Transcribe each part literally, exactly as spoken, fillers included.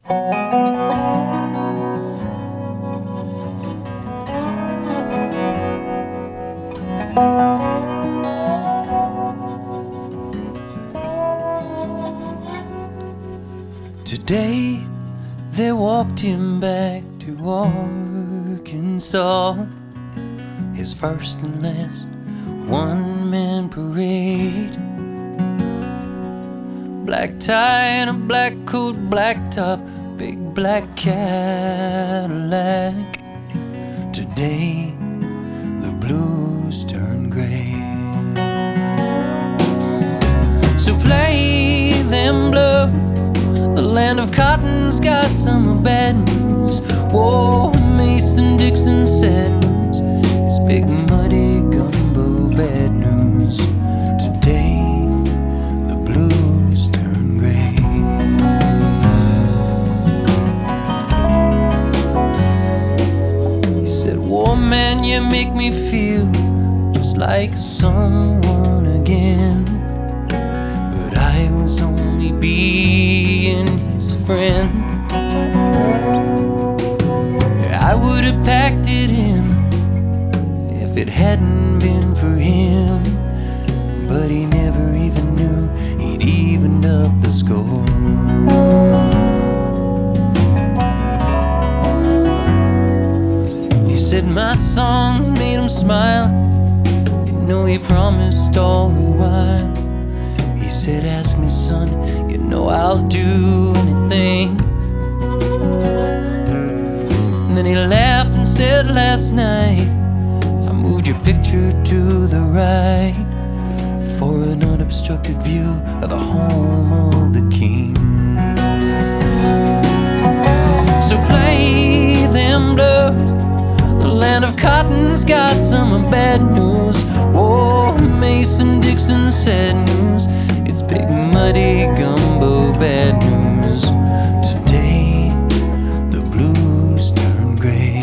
Today they walked him back to Arkansas, his first and last one-man parade. Black tie and a black coat, black top, big black Cadillac. Today the blues turn gray. So play them blues. The land of cotton's got some bad news. Whoa, Mason-Dixon sad news. It's big muddy gumbo bad news. Today the blues turn gray. He said, "War man, you make me feel just like someone again." But I was only being his friend. I would have packed it in if it hadn't been for him. But he never even knew he'd evened up the score. He said my songs made him smile. You know he promised all the while. He said, "Ask me, son, you know I'll do anything." And then he laughed and said, "Last night I moved your picture to the right for an unobstructed view of the home of the king." So play them blues. The land of cotton's got some bad news. Oh, Mason-Dixon sad news. It's big muddy gumbo bad news. Today the blues turn gray.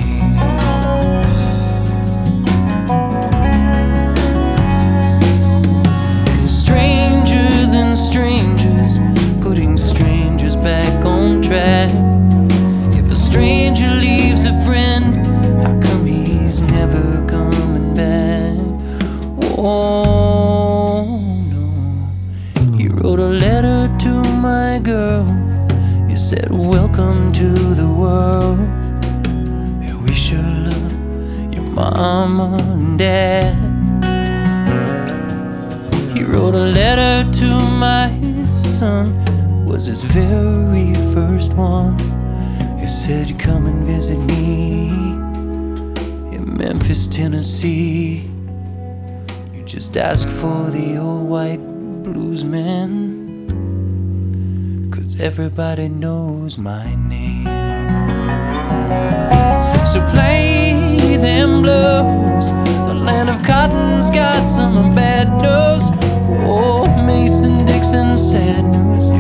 And stranger than strangers, putting strangers back on track. If a stranger leaves a friend, how come he's never coming back? Whoa, no. He wrote a letter to my girl. He said, "Welcome to the world. And we sure love your mama and dad." He wrote a letter to my son, was his very first one. He said, "Come and visit me in Memphis, Tennessee. You just ask for the old white blues man, 'cause everybody knows my name." So play them blues. The land of cotton's got some bad news. Oh, Mason-Dixon sad news.